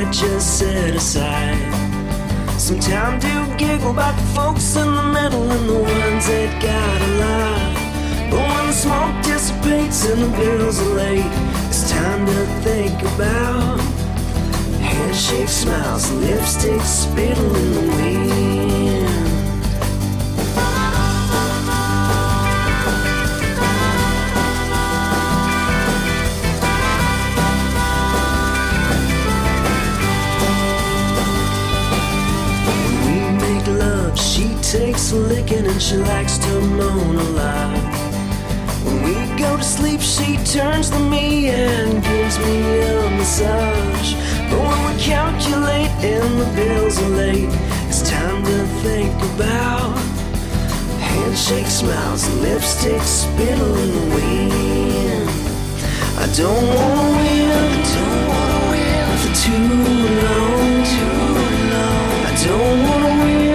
might just set aside some time to giggle about the folks in the middle and the ones that got a lot. But when the smoke dissipates and the bills are late, it's time to think about handshake smiles, lipstick spittle in the wind. She takes a licking and she likes to moan a lot. When we go to sleep, she turns to me and gives me a massage. But when we calculate and the bills are late, it's time to think about handshake smiles, lipstick spittle in the wind. I don't wanna win for too long. I don't wanna win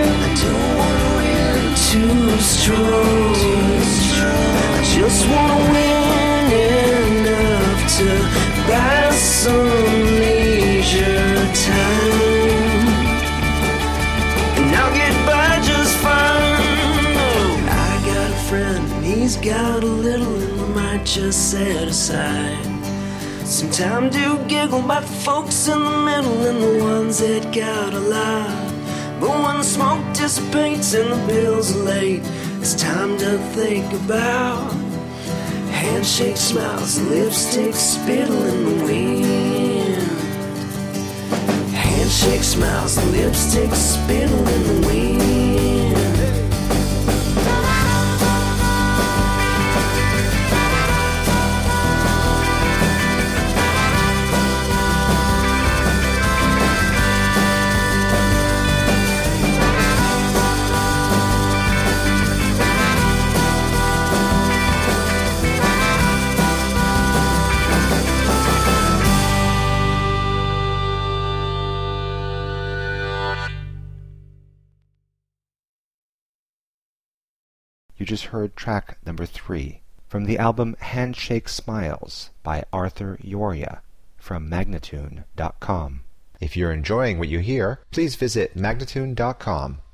too strong. I just wanna win enough to buy some leisure time, and I'll get by just fine. I got a friend and he's got a little, and we might just set aside some time to giggle about the folks in the middle and the ones that got a lot. But when the smoke dissipates and the bills are late, it's time to think about handshake smiles, lipstick spittle in the wind. Handshake smiles, lipstick spittle in the wind. You just heard track number 3 from the album Handshake Smiles by Arthur Yoria from Magnatune.com. If you're enjoying what you hear, please visit Magnatune.com